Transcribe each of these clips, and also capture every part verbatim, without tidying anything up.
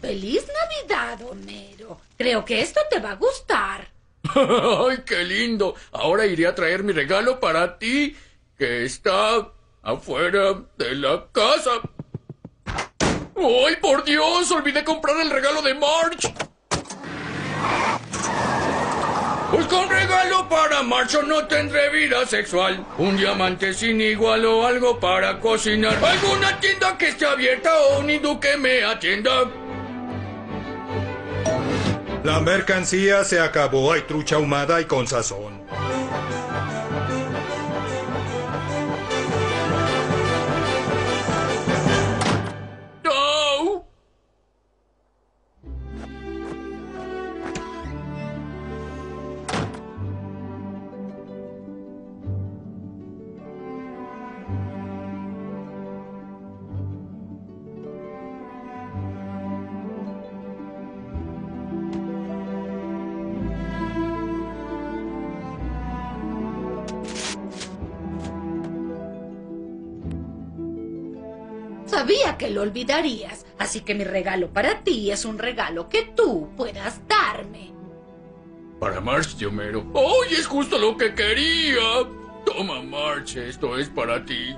¡Feliz Navidad, Homero! Creo que esto te va a gustar. ¡Ay, qué lindo! Ahora iré a traer mi regalo para ti, que está afuera de la casa. ¡Ay, por Dios! Olvidé comprar el regalo de Marge. Busco un regalo para Marge o no tendré vida sexual. Un diamante sin igual o algo para cocinar. ¿Alguna tienda que esté abierta o un hindú que me atienda? La mercancía se acabó. Hay trucha ahumada y con sazón. ¡No! Sabía que lo olvidarías, así que mi regalo para ti es un regalo que tú puedas darme. Para Marge de Homero. ¡Ay, es justo lo que quería! Toma, Marge, esto es para ti.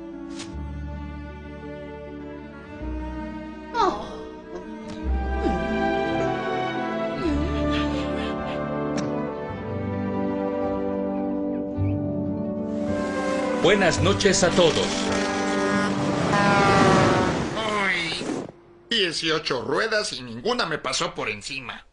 Oh. Buenas noches a todos. Ay, dieciocho ruedas y ninguna me pasó por encima.